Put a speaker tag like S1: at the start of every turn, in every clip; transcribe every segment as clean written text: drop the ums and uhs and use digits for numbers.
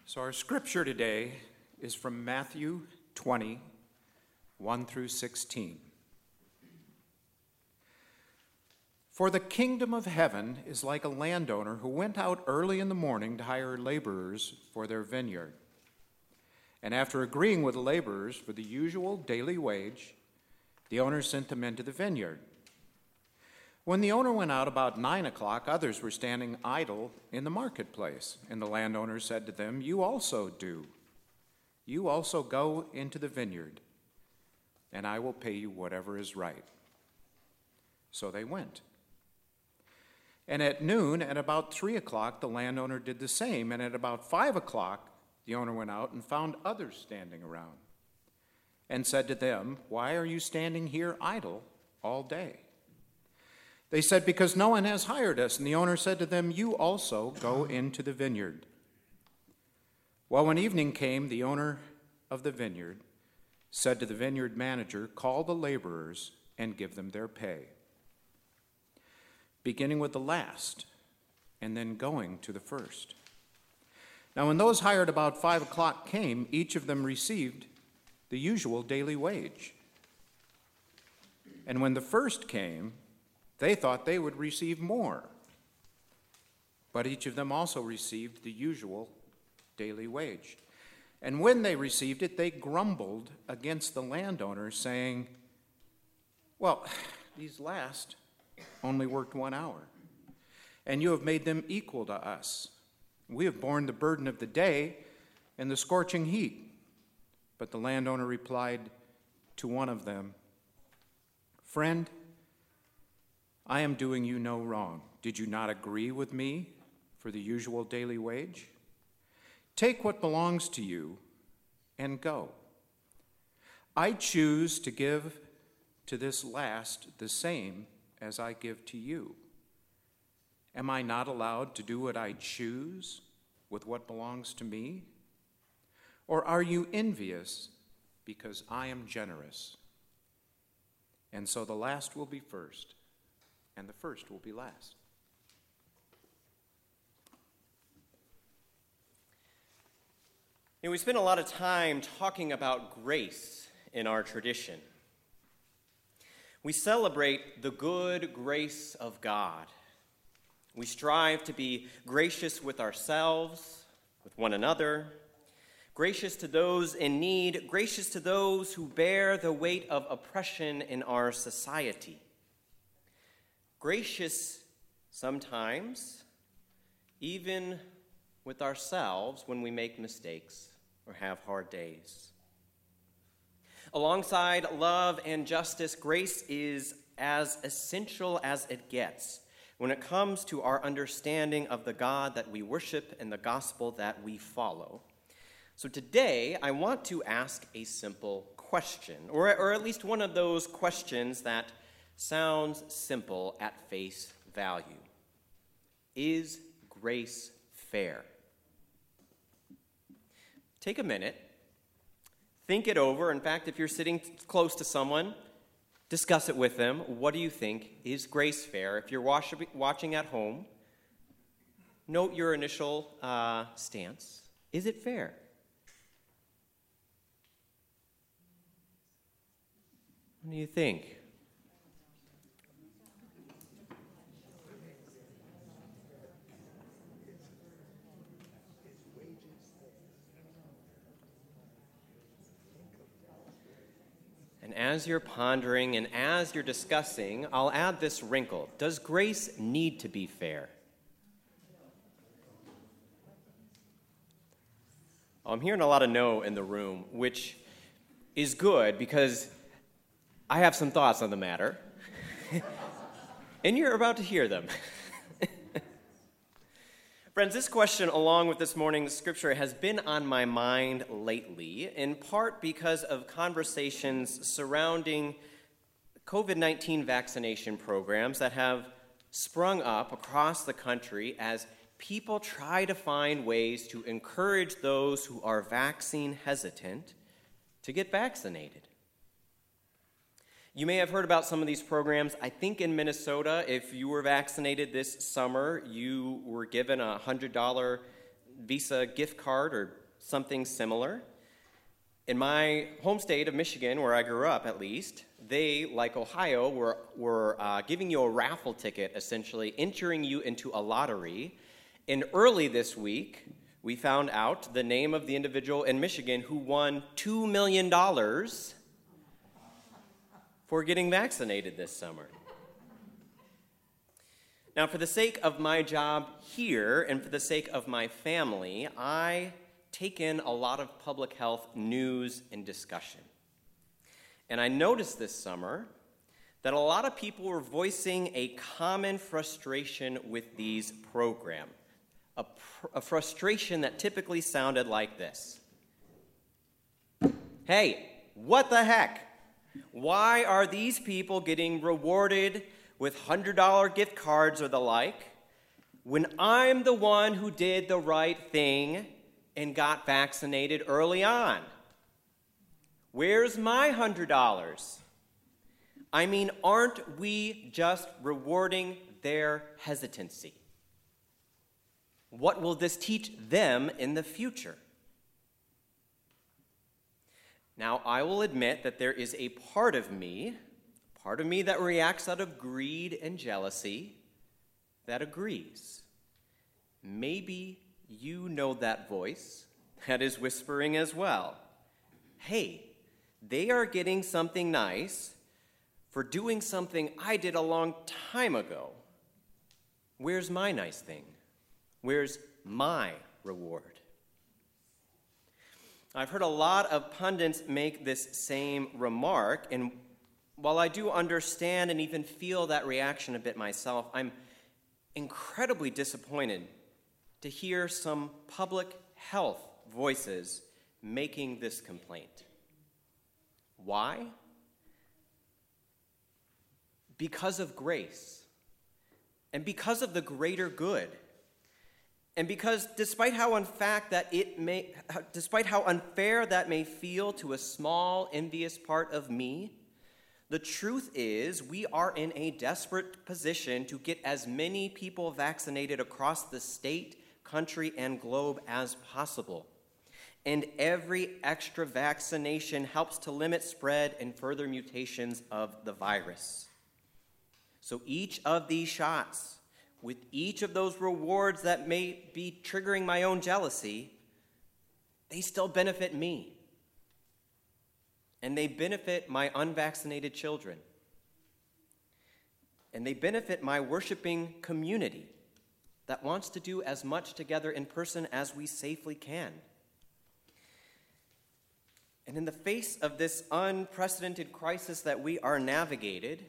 S1: So our scripture today is from Matthew 20, 1 through 16. For the kingdom of heaven is like a landowner who went out early in the morning to hire laborers for their vineyard. And after agreeing with the laborers for the usual daily wage, the owner sent them into the vineyard. When the owner went out about 9 o'clock, others were standing idle in the marketplace. And the landowner said to them, "You also do. You also go into the vineyard, and I will pay you whatever is right." So they went. And at noon, at about 3 o'clock, the landowner did the same. And at about 5 o'clock, the owner went out and found others standing around and said to them, "Why are you standing here idle all day?" They said, "Because no one has hired us." And the owner said to them, "You also go into the vineyard." Well, when evening came, the owner of the vineyard said to the vineyard manager, "Call the laborers and give them their pay, beginning with the last and then going to the first." Now when those hired about 5 o'clock came, each of them received the usual daily wage. And when the first came, they thought they would receive more. But each of them also received the usual daily wage. And when they received it, they grumbled against the landowner, saying, "Well, these last only worked 1 hour, and you have made them equal to us. We have borne the burden of the day and the scorching heat." But the landowner replied to one of them, "Friend, I am doing you no wrong. Did you not agree with me for the usual daily wage? Take what belongs to you and go. I choose to give to this last the same as I give to you. Am I not allowed to do what I choose with what belongs to me? Or are you envious because I am generous? And so the last will be first, and the first will be last."
S2: You know, we spend a lot of time talking about grace in our tradition. We celebrate the good grace of God. We strive to be gracious with ourselves, with one another, gracious to those in need, gracious to those who bear the weight of oppression in our society. Gracious sometimes, even with ourselves when we make mistakes or have hard days. Alongside love and justice, grace is as essential as it gets when it comes to our understanding of the God that we worship and the gospel that we follow. So today, I want to ask a simple question, or at least one of those questions that sounds simple at face value. Is grace fair? Take a minute, think it over. In fact, if you're sitting close to someone, discuss it with them. What do you think? Is grace fair? If you're watching at home, note your initial stance. Is it fair? What do you think? And as you're pondering and as you're discussing, I'll add this wrinkle. Does grace need to be fair? I'm hearing a lot of no in the room, which is good because I have some thoughts on the matter. And you're about to hear them. Friends, this question, along with this morning's scripture, has been on my mind lately, in part because of conversations surrounding COVID-19 vaccination programs that have sprung up across the country as people try to find ways to encourage those who are vaccine hesitant to get vaccinated. You may have heard about some of these programs. I think in Minnesota, if you were vaccinated this summer, you were given a $100 Visa gift card or something similar. In my home state of Michigan, where I grew up at least, they, like Ohio, were giving you a raffle ticket, essentially, entering you into a lottery. And early this week, we found out the name of the individual in Michigan who won $2 million for getting vaccinated this summer. Now, for the sake of my job here and for the sake of my family, I take in a lot of public health news and discussion. And I noticed this summer that a lot of people were voicing a common frustration with these programs, a frustration that typically sounded like this. Hey, what the heck? Why are these people getting rewarded with $100 gift cards or the like when I'm the one who did the right thing and got vaccinated early on? Where's my $100? I mean, aren't we just rewarding their hesitancy? What will this teach them in the future? Now, I will admit that there is a part of me that reacts out of greed and jealousy that agrees. Maybe you know that voice that is whispering as well. Hey, they are getting something nice for doing something I did a long time ago. Where's my nice thing? Where's my reward? I've heard a lot of pundits make this same remark, and while I do understand and even feel that reaction a bit myself, I'm incredibly disappointed to hear some public health voices making this complaint. Why? Because of grace, and because of the greater good. And because despite how unfair that may feel to a small, envious part of me, the truth is we are in a desperate position to get as many people vaccinated across the state, country, and globe as possible. And every extra vaccination helps to limit spread and further mutations of the virus. So each of these shots, with each of those rewards that may be triggering my own jealousy, they still benefit me. And they benefit my unvaccinated children. And they benefit my worshiping community that wants to do as much together in person as we safely can. And in the face of this unprecedented crisis that we are navigated,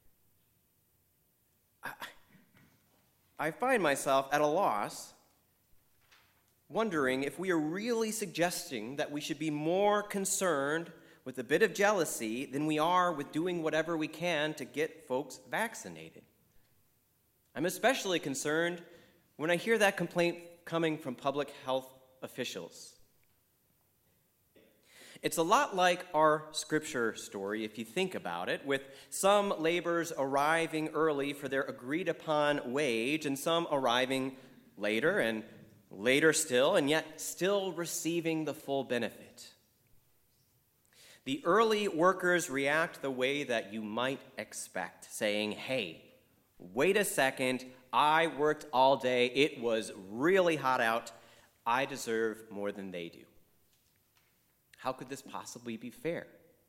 S2: I find myself at a loss, wondering if we are really suggesting that we should be more concerned with a bit of jealousy than we are with doing whatever we can to get folks vaccinated. I'm especially concerned when I hear that complaint coming from public health officials. It's a lot like our scripture story, if you think about it, with some laborers arriving early for their agreed-upon wage and some arriving later and later still, and yet still receiving the full benefit. The early workers react the way that you might expect, saying, hey, wait a second, I worked all day, it was really hot out, I deserve more than they do. How could this possibly be fair?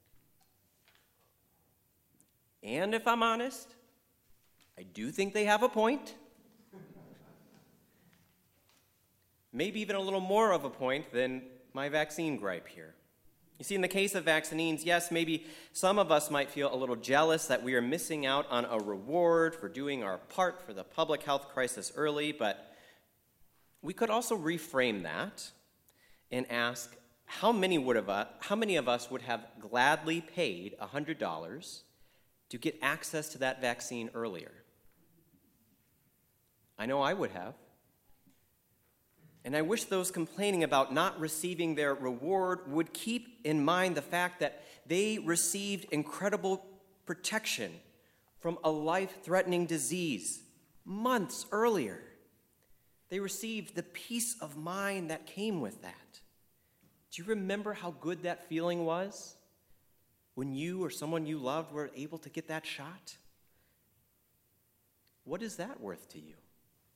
S2: And if I'm honest, I do think they have a point. Maybe even a little more of a point than my vaccine gripe here. You see, in the case of vaccines, yes, maybe some of us might feel a little jealous that we are missing out on a reward for doing our part for the public health crisis early, but we could also reframe that and ask, how many of us would have gladly paid $100 to get access to that vaccine earlier? I know I would have. And I wish those complaining about not receiving their reward would keep in mind the fact that they received incredible protection from a life-threatening disease months earlier. They received the peace of mind that came with that. Do you remember how good that feeling was when you or someone you loved were able to get that shot? What is that worth to you?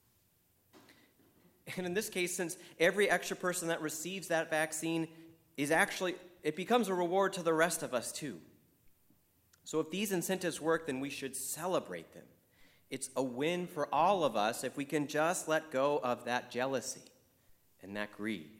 S2: And in this case, since every extra person that receives that vaccine it becomes a reward to the rest of us too. So if these incentives work, then we should celebrate them. It's a win for all of us if we can just let go of that jealousy and that greed.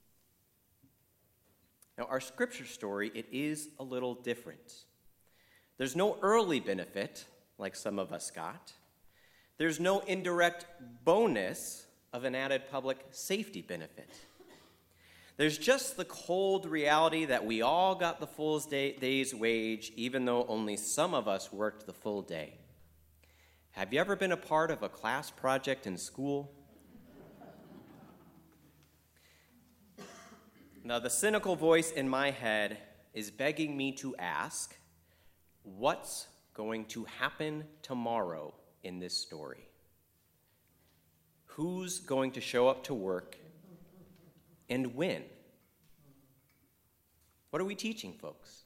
S2: Now, our scripture story, it is a little different. There's no early benefit, like some of us got. There's no indirect bonus of an added public safety benefit. There's just the cold reality that we all got the full day's wage, even though only some of us worked the full day. Have you ever been a part of a class project in school? Now, the cynical voice in my head is begging me to ask, what's going to happen tomorrow in this story? Who's going to show up to work and when? What are we teaching, folks?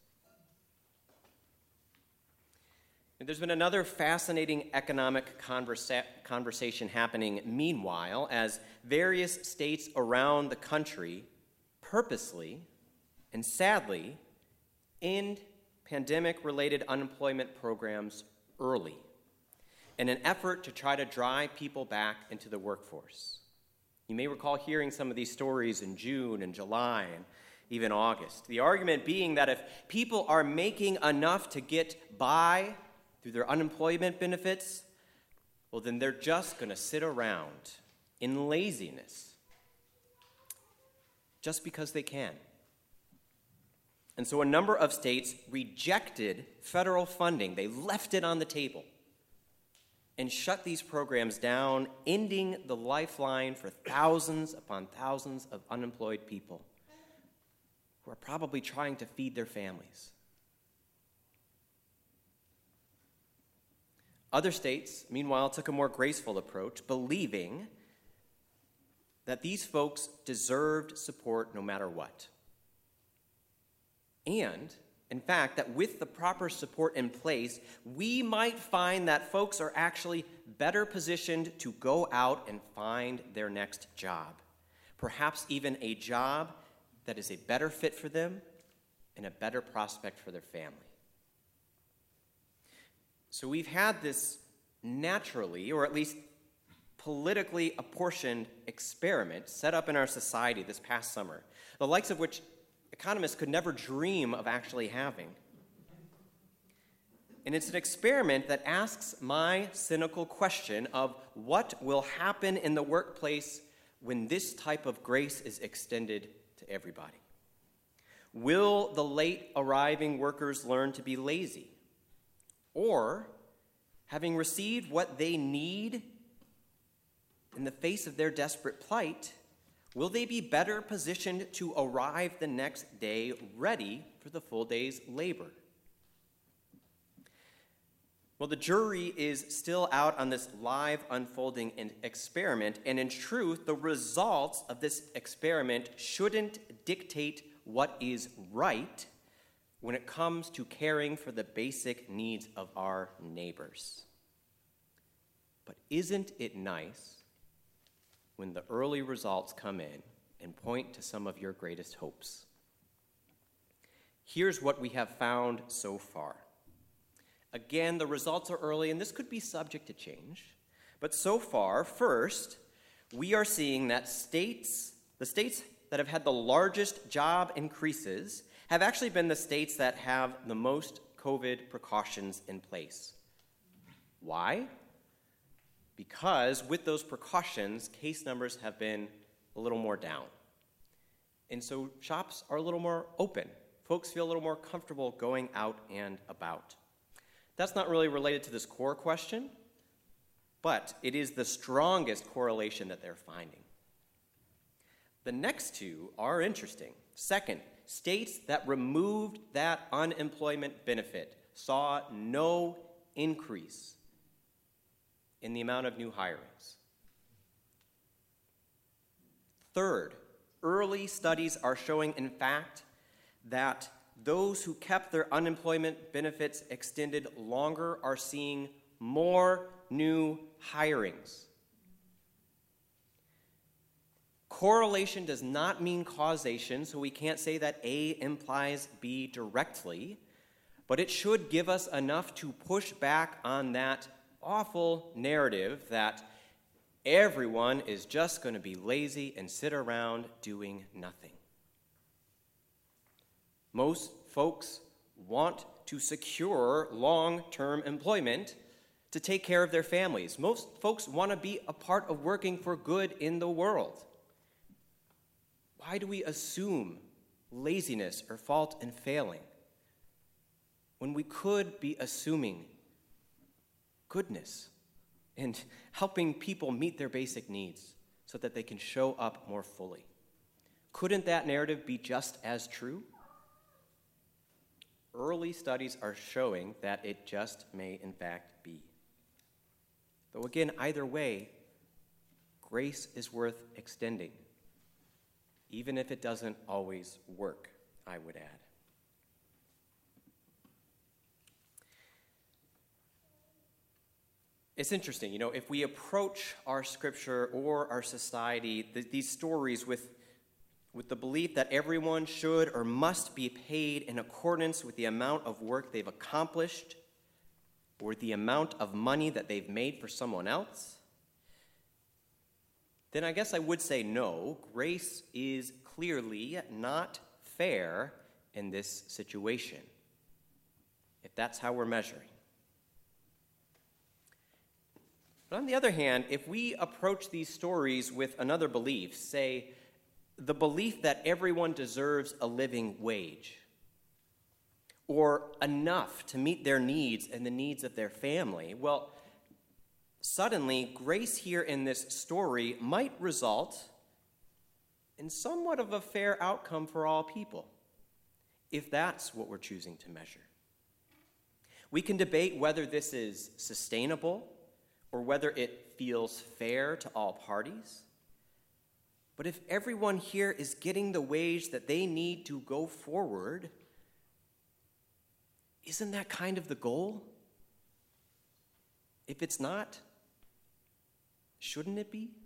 S2: There's been another fascinating economic conversation happening meanwhile as various states around the country purposely and sadly end pandemic-related unemployment programs early in an effort to try to drive people back into the workforce. You may recall hearing some of these stories in June and July and even August. The argument being that if people are making enough to get by through their unemployment benefits, well, then they're just going to sit around in laziness just because they can. And so a number of states rejected federal funding. They left it on the table and shut these programs down, ending the lifeline for thousands upon thousands of unemployed people who are probably trying to feed their families. Other states, meanwhile, took a more graceful approach, believing that these folks deserved support no matter what. And, in fact, that with the proper support in place, we might find that folks are actually better positioned to go out and find their next job, perhaps even a job that is a better fit for them and a better prospect for their family. So we've had this naturally, or at least politically apportioned experiment set up in our society this past summer, the likes of which economists could never dream of actually having. And it's an experiment that asks my cynical question of what will happen in the workplace when this type of grace is extended to everybody. Will the late arriving workers learn to be lazy? Or, having received what they need in the face of their desperate plight, will they be better positioned to arrive the next day ready for the full day's labor? Well, the jury is still out on this live unfolding experiment, and in truth, the results of this experiment shouldn't dictate what is right when it comes to caring for the basic needs of our neighbors. But isn't it nice when the early results come in and point to some of your greatest hopes? Here's what we have found so far. Again, the results are early, and this could be subject to change. But so far, first, we are seeing that the states that have had the largest job increases have actually been the states that have the most COVID precautions in place. Why? Because with those precautions, case numbers have been a little more down. And so shops are a little more open. Folks feel a little more comfortable going out and about. That's not really related to this core question, but it is the strongest correlation that they're finding. The next two are interesting. Second, states that removed that unemployment benefit saw no increase in the amount of new hirings. Third, Early studies are showing, in fact, that those who kept their unemployment benefits extended longer are seeing more new hirings. Correlation does not mean causation, so we can't say that A implies B directly, but it should give us enough to push back on that awful narrative that everyone is just going to be lazy and sit around doing nothing. Most folks want to secure long-term employment to take care of their families. Most folks want to be a part of working for good in the world. Why do we assume laziness or fault in failing when we could be assuming goodness and helping people meet their basic needs so that they can show up more fully? Couldn't that narrative be just as true? Early studies are showing that it just may in fact be. Though again, either way, grace is worth extending, even if it doesn't always work, I would add. It's interesting, if we approach our scripture or our society, these stories with the belief that everyone should or must be paid in accordance with the amount of work they've accomplished or the amount of money that they've made for someone else, then I guess I would say no, grace is clearly not fair in this situation, if that's how we're measuring. But on the other hand, if we approach these stories with another belief, say, the belief that everyone deserves a living wage, or enough to meet their needs and the needs of their family, well, suddenly, grace here in this story might result in somewhat of a fair outcome for all people, if that's what we're choosing to measure. We can debate whether this is sustainable or whether it feels fair to all parties. But if everyone here is getting the wage that they need to go forward, isn't that kind of the goal? If it's not, shouldn't it be?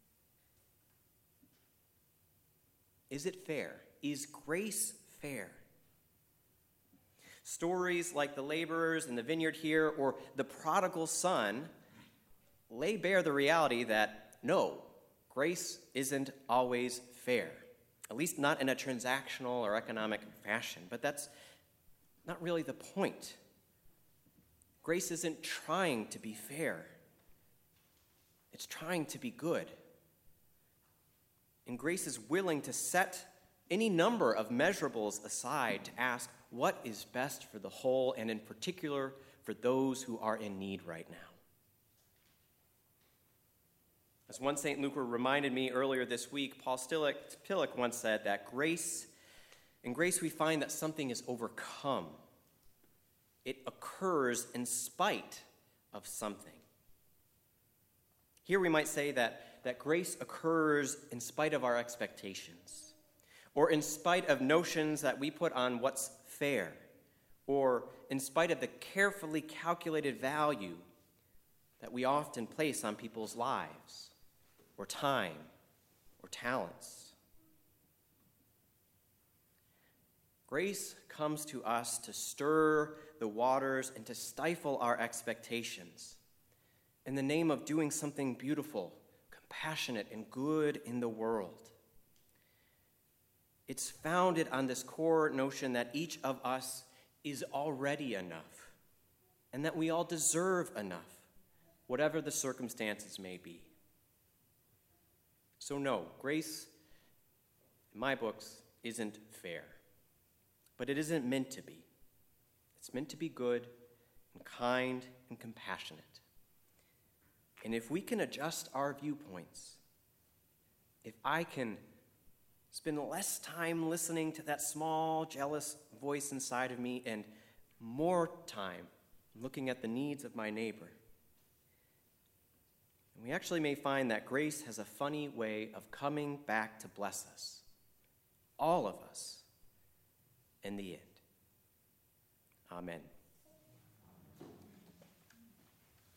S2: Is it fair? Is grace fair? Stories like the laborers in the vineyard here or the prodigal son lay bare the reality that no, grace isn't always fair, at least not in a transactional or economic fashion. But that's not really the point. Grace isn't trying to be fair. It's trying to be good. And grace is willing to set any number of measurables aside to ask what is best for the whole, and in particular for those who are in need right now. As one St. Luke reminded me earlier this week, Paul Tillich once said that in grace we find that something is overcome. It occurs in spite of something. Here we might say that grace occurs in spite of our expectations, or in spite of notions that we put on what's fair, or in spite of the carefully calculated value that we often place on people's lives, or time, or talents. Grace comes to us to stir the waters and to stifle our expectations in the name of doing something beautiful, compassionate, and good in the world. It's founded on this core notion that each of us is already enough and that we all deserve enough, whatever the circumstances may be. So no, grace, in my books, isn't fair. But it isn't meant to be. It's meant to be good and kind and compassionate. And if we can adjust our viewpoints, if I can spend less time listening to that small, jealous voice inside of me and more time looking at the needs of my neighbor, we actually may find that grace has a funny way of coming back to bless us all of us in the end. Amen.